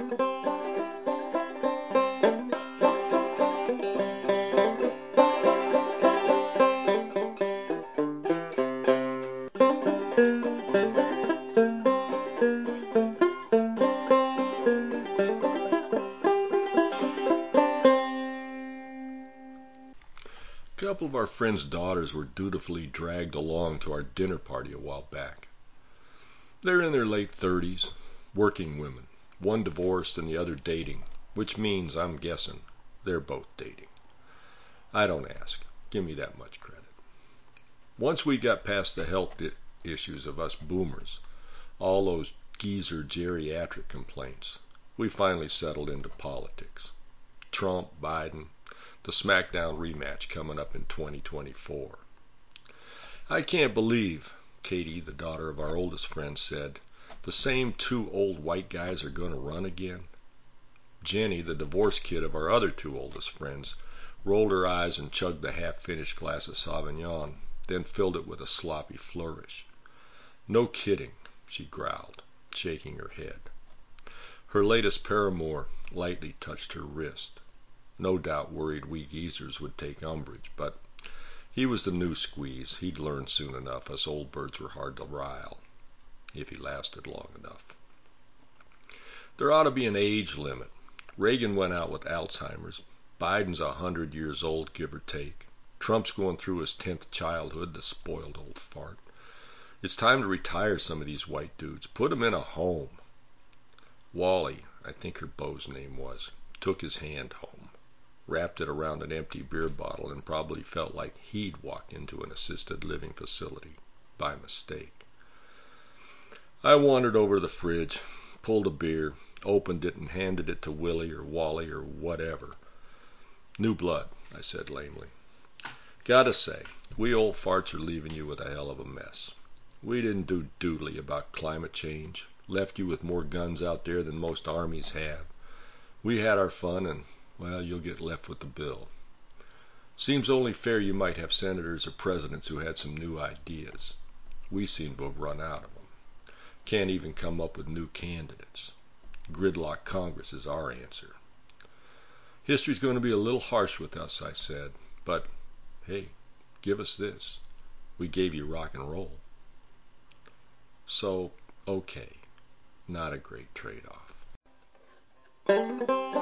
A couple of our friends' daughters were dutifully dragged along to our dinner party a while back. They're in their late 30s, working women, one divorced and the other dating, which means, I'm guessing, they're both dating. I don't ask. Give me that much credit. Once we got past the health issues of us boomers, all those geezer geriatric complaints, we finally settled into politics. Trump, Biden, the SmackDown rematch coming up in 2024. I can't believe, Katie, the daughter of our oldest friend, said, the same two old white guys are going to run again. Jenny, the divorced kid of our other two oldest friends, rolled her eyes and chugged the half-finished glass of Sauvignon, then filled it with a sloppy flourish. No kidding, she growled, shaking her head. Her latest paramour lightly touched her wrist. No doubt worried we geezers would take umbrage, but he was the new squeeze. He'd learn soon enough. Us old birds were hard to rile, if he lasted long enough. There ought to be an age limit. Reagan went out with Alzheimer's. Biden's 100 years old, give or take. Trump's going through his 10th childhood, the spoiled old fart. It's time to retire some of these white dudes. Put them in a home. Wally, I think her beau's name was, took his hand home, wrapped it around an empty beer bottle, and probably felt like he'd walked into an assisted living facility by mistake. I wandered over to the fridge, pulled a beer, opened it, and handed it to Willie or Wally or whatever. New blood, I said lamely. Gotta say, we old farts are leaving you with a hell of a mess. We didn't do doodly about climate change, left you with more guns out there than most armies have. We had our fun, and, well, you'll get left with the bill. Seems only fair you might have senators or presidents who had some new ideas. We seem to have run out of them. Can't even come up with new candidates. Gridlock Congress is our answer. History's going to be a little harsh with us, I said, but, hey, give us this. We gave you rock and roll. So, okay, not a great trade-off.